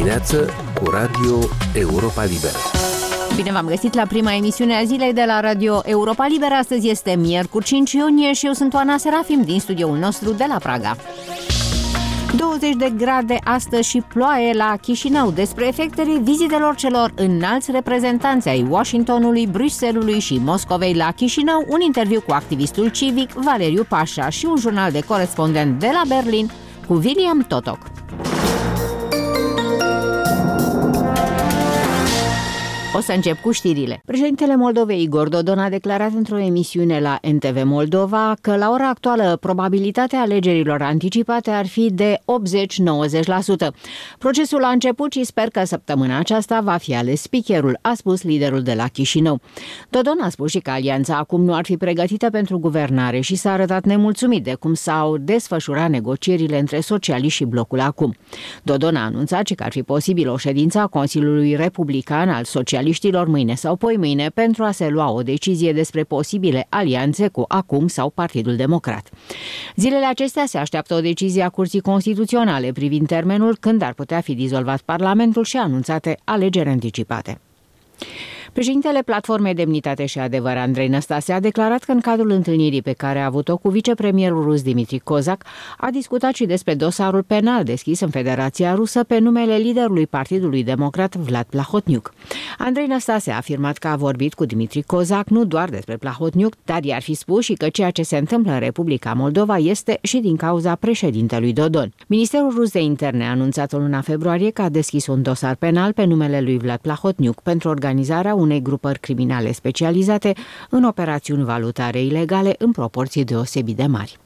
dimineață cu Radio Europa Liberă. Bine v-am găsit la prima emisiune a zilei de la Radio Europa Liberă. Astăzi este miercuri 5 iunie și eu sunt Oana Serafim din studioul nostru de la Praga. 20 de grade astăzi și ploaie la Chișinău. Despre efectele vizitelor celor înalți reprezentanți ai Washingtonului, Bruxellesului și Moscovei la Chișinău, un interviu cu activistul civic Valeriu Pașa și un jurnal de corespondent de la Berlin cu William Totok. O să încep cu știrile. Președintele Moldovei Igor Dodon a declarat într-o emisiune la NTV Moldova că la ora actuală probabilitatea alegerilor anticipate ar fi de 80-90%. Procesul a început și sper că săptămâna aceasta va fi ales speakerul, a spus liderul de la Chișinău. Dodon a spus și că alianța acum nu ar fi pregătită pentru guvernare și s-a arătat nemulțumit de cum s-au desfășurat negocierile între socialiști și blocul acum. Dodon a anunțat că ar fi posibil o ședință a Consiliului Republican al Socialiștilor mâine sau poimâine pentru a se lua o decizie despre posibile alianțe cu ACUM sau Partidul Democrat. Zilele acestea se așteaptă o decizie a Curții Constituționale privind termenul când ar putea fi dizolvat Parlamentul și anunțate alegeri anticipate. Președintele Platformei Demnitate și Adevăr, Andrei Năstase, a declarat că în cadrul întâlnirii pe care a avut-o cu vicepremierul rus Dmitri Kozak a discutat și despre dosarul penal deschis în Federația Rusă pe numele liderului Partidului Democrat Vlad Plahotniuc. Andrei Năstase a afirmat că a vorbit cu Dmitri Kozak nu doar despre Plahotniuc, dar i-ar fi spus și că ceea ce se întâmplă în Republica Moldova este și din cauza președintelui Dodon. Ministerul rus de interne a anunțat în luna februarie că a deschis un dosar penal pe numele lui Vlad Plahotniuc pentru organizarea unei grupări criminale specializate în operațiuni valutare ilegale în proporții deosebit de mari.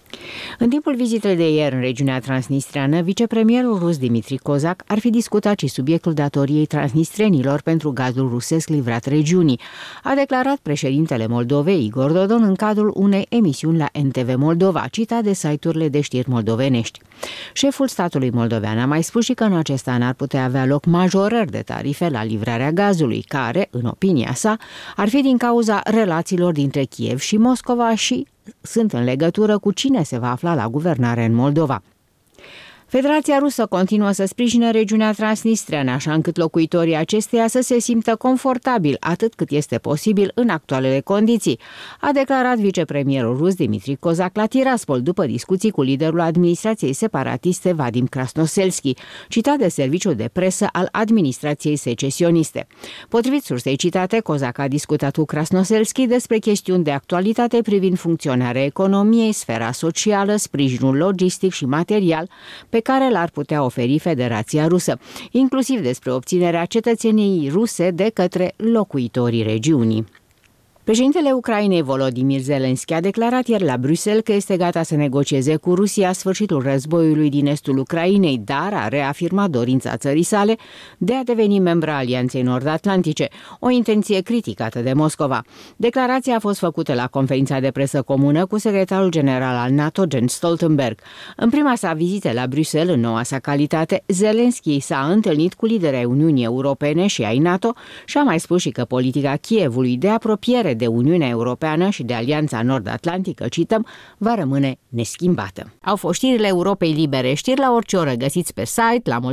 În timpul vizitei de ieri în regiunea transnistreană, vicepremierul rus Dmitri Kozak ar fi discutat și subiectul datoriei transnistrenilor pentru gazul rusesc livrat regiunii, a declarat președintele Moldovei Igor Dodon în cadrul unei emisiuni la NTV Moldova, citat de site-urile de știri moldovenești. Șeful statului moldovean a mai spus și că în acest an ar putea avea loc majorări de tarife la livrarea gazului, care, în opinia sa, ar fi din cauza relațiilor dintre Kiev și Moscova și sunt în legătură cu cine se va afla la guvernare în Moldova. Federația Rusă continuă să sprijine regiunea transnistreană, așa încât locuitorii acesteia să se simtă confortabil atât cât este posibil în actualele condiții, a declarat vicepremierul rus Dmitri Kozak la Tiraspol după discuții cu liderul administrației separatiste Vadim Krasnoselski, citat de serviciul de presă al administrației secesioniste. Potrivit sursei citate, Kozak a discutat cu Krasnoselski despre chestiuni de actualitate privind funcționarea economiei, sfera socială, sprijinul logistic și material pe care l-ar putea oferi Federația Rusă, inclusiv despre obținerea cetățeniei ruse de către locuitorii regiunii. Președintele Ucrainei Volodymyr Zelensky a declarat ieri la Bruxelles că este gata să negocieze cu Rusia sfârșitul războiului din estul Ucrainei, dar a reafirmat dorința țării sale de a deveni membra Alianței Nord-Atlantice, o intenție criticată de Moscova. Declarația a fost făcută la conferința de presă comună cu secretarul general al NATO, Jens Stoltenberg. În prima sa vizită la Bruxelles, în noua sa calitate, Zelensky s-a întâlnit cu liderii ai Uniunii Europene și ai NATO și a mai spus și că politica Kievului de apropiere de Uniunea Europeană și de Alianța Nord-Atlantică, cităm, va rămâne neschimbată. Au fost știrile Europei Libere, știri la orice oră găsiți pe site la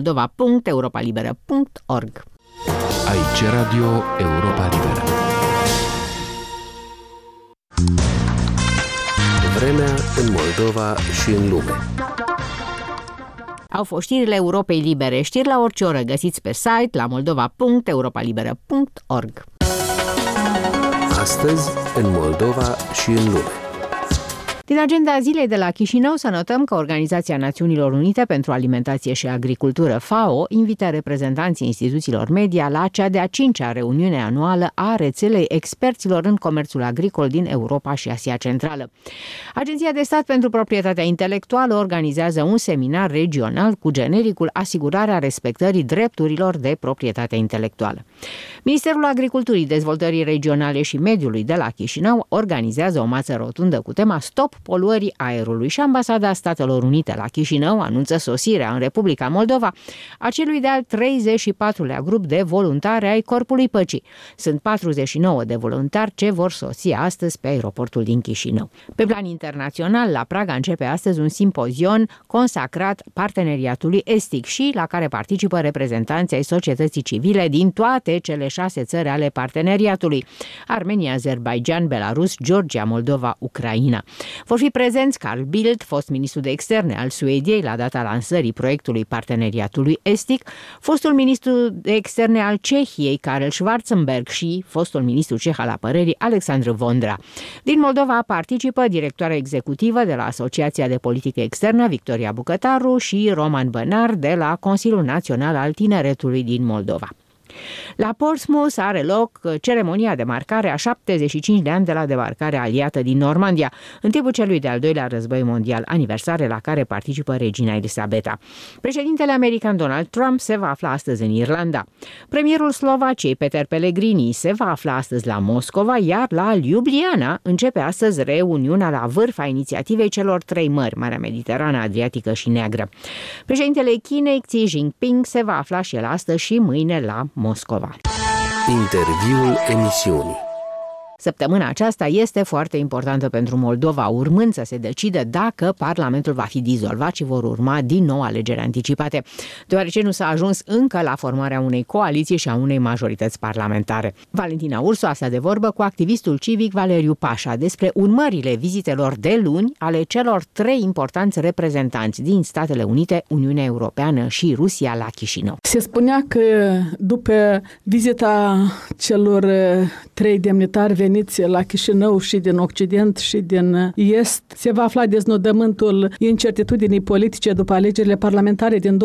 moldova.europalibera.org. Aici Radio Europa Liberă. Vremea în Moldova și în lume. Au fost știrile Europei Libere, știri la orice oră găsiți pe site la moldova.europalibera.org. Astăzi, în Moldova și în lume. Din agenda zilei de la Chișinău să notăm că Organizația Națiunilor Unite pentru Alimentație și Agricultură, FAO, invită reprezentanții instituțiilor media la cea de-a 5-a reuniune anuală a rețelei experților în comerțul agricol din Europa și Asia Centrală. Agenția de Stat pentru Proprietatea Intelectuală organizează un seminar regional cu genericul Asigurarea respectării drepturilor de proprietate intelectuală. Ministerul Agriculturii, Dezvoltării Regionale și Mediului de la Chișinău organizează o masă rotundă cu tema Stop poluării aerului și Ambasada Statelor Unite la Chișinău anunță sosirea în Republica Moldova a celui de-al 34-lea grup de voluntari ai Corpului Păcii. Sunt 49 de voluntari ce vor sosi astăzi pe aeroportul din Chișinău. Pe plan internațional, la Praga începe astăzi un simpozion consacrat parteneriatului estic și la care participă reprezentanții ai societății civile din toate cele 6 țări ale parteneriatului: Armenia, Azerbaijan, Belarus, Georgia, Moldova, Ucraina. Vor fi prezenți Carl Bildt, fost ministru de externe al Suediei la data lansării proiectului parteneriatului estic, fostul ministru de externe al Cehiei, Karel Schwarzenberg, și fostul ministru ceh al apărării, Alexandru Vondra. Din Moldova participă directoarea executivă de la Asociația de Politică Externă, Victoria Bucătaru, și Roman Bănar de la Consiliul Național al Tineretului din Moldova. La Portsmouth are loc ceremonia de marcare a 75 de ani de la debarcarea aliată din Normandia, în timpul celui de-al doilea război mondial, aniversare la care participă regina Elisabeta. Președintele american Donald Trump se va afla astăzi în Irlanda. Premierul Slovaciei, Peter Pellegrini, se va afla astăzi la Moscova, iar la Ljubljana începe astăzi reuniunea la vârf a inițiativei celor 3 mări, Marea Mediterană, Adriatică și Neagră. Președintele Chinei, Xi Jinping, se va afla și el astăzi și mâine la Moscova. Interviul emisiunii. Săptămâna aceasta este foarte importantă pentru Moldova, urmând să se decide dacă Parlamentul va fi dizolvat și vor urma din nou alegeri anticipate, deoarece nu s-a ajuns încă la formarea unei coaliții și a unei majorități parlamentare. Valentina Ursu a stat de vorbă cu activistul civic Valeriu Pașa despre urmările vizitelor de luni ale celor 3 importanți reprezentanți din Statele Unite, Uniunea Europeană și Rusia la Chișinău. Se spunea că după vizita celor 3 demnitari veniți la Chișinău și din Occident și din Est, se va afla deznodământul incertitudinii politice după alegerile parlamentare din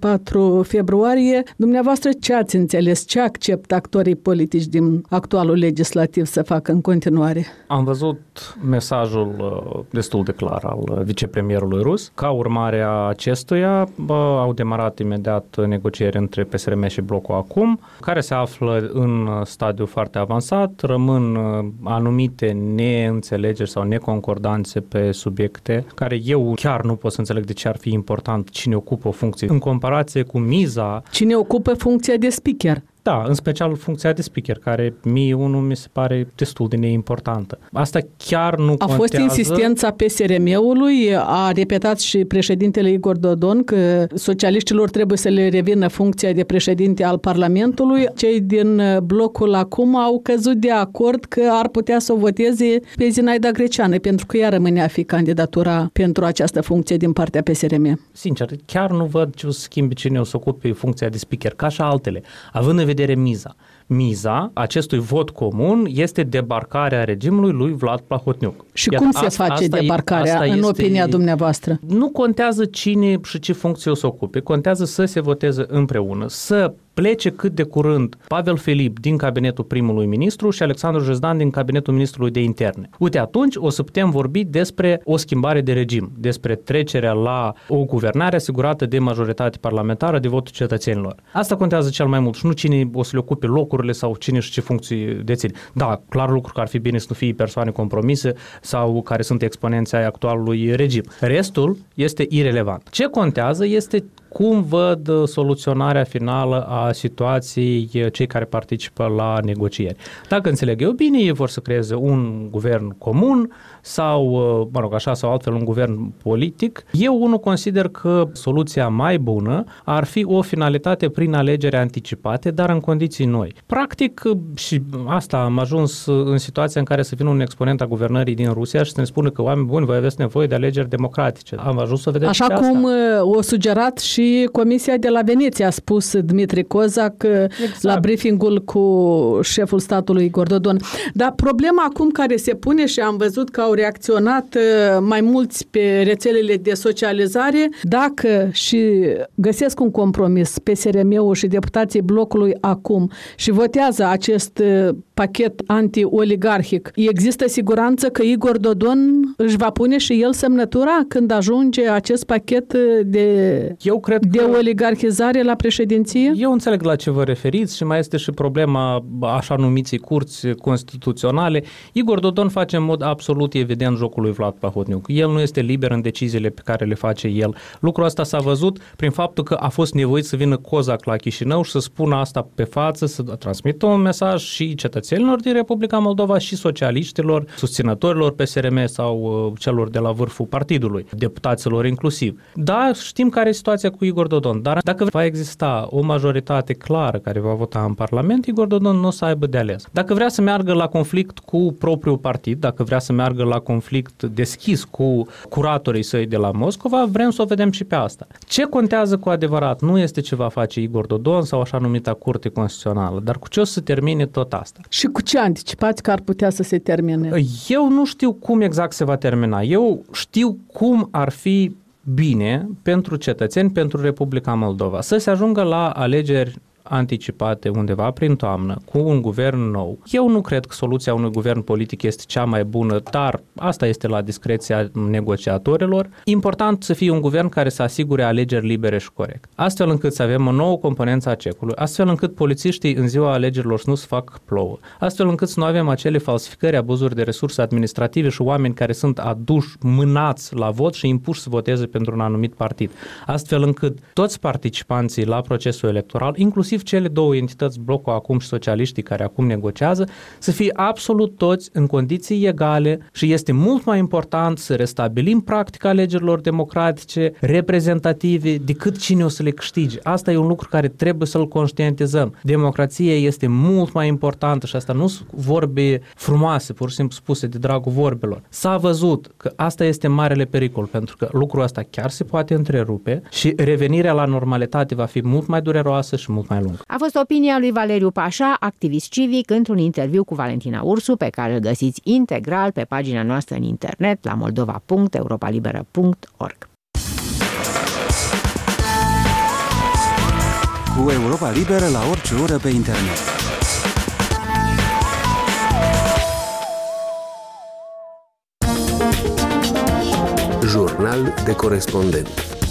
24 februarie. Dumneavoastră, ce ați înțeles? Ce acceptă actorii politici din actualul legislativ să facă în continuare? Am văzut mesajul destul de clar al vicepremierului rus. Ca urmare a acestuia, au demarat imediat negocieri între PSRM și Blocul Acum, care se află în stadiu foarte avansat. Rămân anumite neînțelegeri sau neconcordanțe pe subiecte, care eu chiar nu pot să înțeleg de ce ar fi important cine ocupă o funcție în comparație cu miza. Cine ocupă funcția de speaker? Da, în special funcția de speaker, care mie unul mi se pare destul de neimportantă. Asta chiar nu contează. A fost insistența PSRM-ului, a repetat și președintele Igor Dodon că socialiștilor trebuie să le revină funcția de președinte al Parlamentului. Cei din Blocul Acum au căzut de acord că ar putea să o voteze pe Zinaida Greceană, pentru că ea rămânea a fi candidatura pentru această funcție din partea PSRM. Sincer, chiar nu văd ce o să schimbe cine o să ocupe funcția de speaker, ca și altele, având în vedere miza. Miza acestui vot comun este debarcarea regimului lui Vlad Plahotniuc. Și cum se face debarcarea, în opinia dumneavoastră? Nu contează cine și ce funcție o să ocupe, contează să se voteze împreună, să plece cât de curând Pavel Filip din cabinetul primului ministru și Alexandru Jezdan din cabinetul ministrului de interne. Uite, atunci o să putem vorbi despre o schimbare de regim, despre trecerea la o guvernare asigurată de majoritate parlamentară, de votul cetățenilor. Asta contează cel mai mult și nu cine o să le ocupe locurile sau cine și ce funcții deține. Da, clar lucru că ar fi bine să nu fie persoane compromise sau care sunt exponenții ai actualului regim. Restul este irelevant. Ce contează este cum văd soluționarea finală a situației cei care participă la negocieri. Dacă înțeleg eu bine, ei vor să creeze un guvern comun sau, mă rog, așa sau altfel, un guvern politic. Eu unul consider că soluția mai bună ar fi o finalitate prin alegeri anticipate, dar în condiții noi. Practic, și asta am ajuns în situația în care să vină un exponent a guvernării din Rusia și să ne spună că, oameni buni, voi aveți nevoie de alegeri democratice. Am ajuns să vedem așa și cum asta. o sugerat și Comisia de la Veneția, a spus Dmitri Kozak exact la briefingul cu șeful statului Igor Dodon. Dar problema acum care se pune, și am văzut că au reacționat mai mulți pe rețelele de socializare, dacă și găsesc un compromis PSRM-ul și deputații Blocului Acum și votează acest pachet anti-oligarhic, există siguranță că Igor Dodon își va pune și el semnătura când ajunge acest pachet de oligarhizare la președinție? Eu înțeleg la ce vă referiți și mai este și problema așa numiții curți constituționale. Igor Dodon face în mod absolut evident jocul lui Vlad Plahotniuc. El nu este liber în deciziile pe care le face el. Lucrul ăsta s-a văzut prin faptul că a fost nevoit să vină Cozac la Chișinău și să spună asta pe față, să transmită un mesaj și cetățenilor din Republica Moldova și socialiștilor, susținătorilor PSRM sau celor de la vârful partidului, deputaților inclusiv. Da, știm care e situația cu Igor Dodon, dar dacă va exista o majoritate clară care va vota în Parlament, Igor Dodon nu o să aibă de ales. Dacă vrea să meargă la conflict cu propriul partid, dacă vrea să meargă la conflict deschis cu curatorii săi de la Moscova, vrem să o vedem și pe asta. Ce contează cu adevărat nu este ce va face Igor Dodon sau așa numita Curte Constituțională, dar cu ce o să termine tot asta. Și cu ce anticipați că ar putea să se termine? Eu nu știu cum exact se va termina. Eu știu cum ar fi bine pentru cetățeni, pentru Republica Moldova, să se ajungă la alegeri anticipate undeva prin toamnă, cu un guvern nou. Eu nu cred că soluția unui guvern politic este cea mai bună, dar asta este la discreția negociatorilor. Important să fie un guvern care să asigure alegeri libere și corecte. Astfel încât să avem o nouă componență a cecului, astfel încât polițiștii în ziua alegerilor să nu se facă plouă, astfel încât să nu avem acele falsificări, abuzuri de resurse administrative și oameni care sunt aduși, mânați la vot și impuși să voteze pentru un anumit partid. Astfel încât toți participanții la procesul electoral, inclusiv cele două entități, Blocul acum și socialiștii care acum negociază, să fie absolut toți în condiții egale și este mult mai important să restabilim practica alegerilor democratice, reprezentative, decât cine o să le câștige. Asta e un lucru care trebuie să-l conștientizăm. Democrația este mult mai importantă și asta nu sunt vorbe frumoase, pur și simplu spuse de dragul vorbelor. S-a văzut că asta este marele pericol, pentru că lucrul ăsta chiar se poate întrerupe și revenirea la normalitate va fi mult mai dureroasă și mult mai lungă. A fost opinia lui Valeriu Pașa, activist civic, într-un interviu cu Valentina Ursu, pe care îl găsiți integral pe pagina noastră în internet la moldova.europalibera.org. Cu Europa Liberă la orice oră pe internet. Jurnal de corespondent.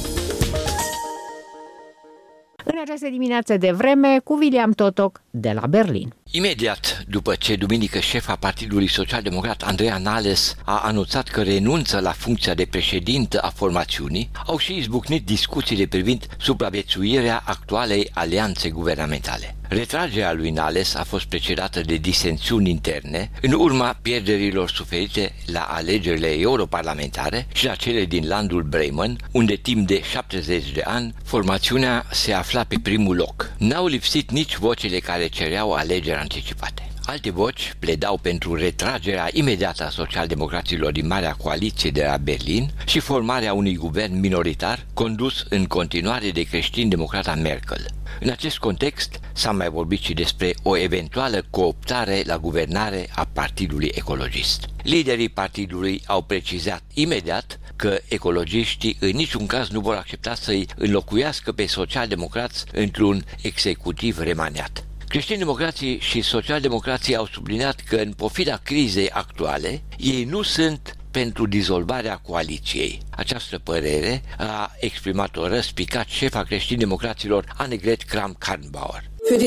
În această dimineață de vreme cu William Totoc de la Berlin. Imediat după ce duminică șefa Partidului Social-Democrat Andreea Nales a anunțat că renunță la funcția de președintă a formațiunii, au și izbucnit discuțiile privind supraviețuirea actualei alianțe guvernamentale. Retragerea lui Nales a fost precedată de disensiuni interne în urma pierderilor suferite la alegerile europarlamentare și la cele din landul Bremen, unde timp de 70 de ani formațiunea se afla pe primul loc. N-au lipsit nici vocile care cereau alegeri anticipate. Alte voci pledau pentru retragerea imediată a socialdemocraților din Marea Coaliție de la Berlin și formarea unui guvern minoritar condus în continuare de creștin-democrata Merkel. În acest context s-a mai vorbit și despre o eventuală cooptare la guvernare a Partidului Ecologist. Liderii partidului au precizat imediat că ecologiștii în niciun caz nu vor accepta să-i înlocuiască pe socialdemocrați într-un executiv remaniat. Creștini-democrații și socialdemocrații au subliniat că în pofida crizei actuale, ei nu sunt pentru dizolvarea coaliției. Această părere a exprimat-o răspicat șefa creștini-democraților Annegret Kramp-Karrenbauer.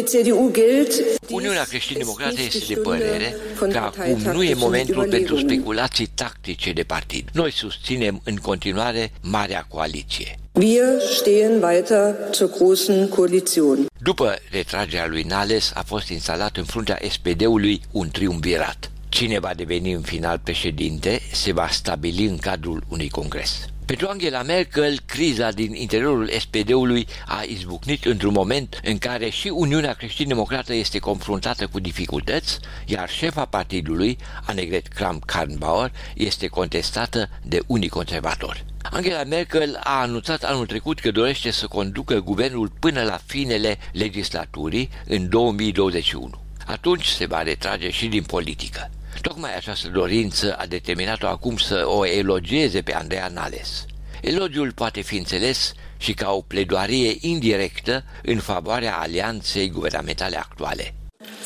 Uniunea creștin-democrată este de părere că acum nu e momentul pentru speculații tactice de partid. Noi susținem în continuare Marea Coaliție. Wir stehen weiter zur großen Koalition. După retragerea lui Nales a fost instalat în fruntea SPD-ului un triumvirat. Cine va deveni în final președinte se va stabili în cadrul unui congres. Pentru Angela Merkel, criza din interiorul SPD-ului a izbucnit într-un moment în care și Uniunea Creștin-Democrată este confruntată cu dificultăți, iar șefa partidului, Annegret Kramp-Karrenbauer, este contestată de unii conservatori. Angela Merkel a anunțat anul trecut că dorește să conducă guvernul până la finele legislaturii în 2021. Atunci se va retrage și din politică. Tocmai această dorință a determinat-o acum să o elogieze pe Andreea Nales. Elogiul poate fi înțeles și ca o pledoarie indirectă în favoarea alianței guvernamentale actuale.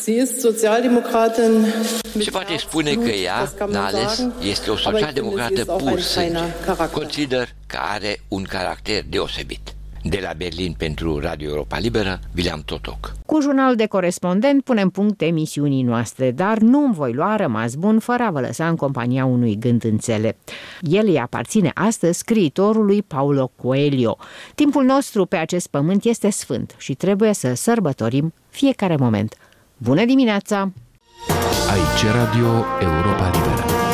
Se poate spune că ea, Nales, este o socialdemocrată pur sânge. Consider că are un caracter deosebit. De la Berlin pentru Radio Europa Liberă, William Totoc. Cu jurnal de corespondent punem punct emisiunii noastre, dar nu-mi voi lua rămas bun fără a vă lăsa în compania unui gând înțelept. El îi aparține astăzi scriitorului Paulo Coelho. Timpul nostru pe acest pământ este sfânt și trebuie să sărbătorim fiecare moment. Bună dimineața! Aici Radio Europa Liberă.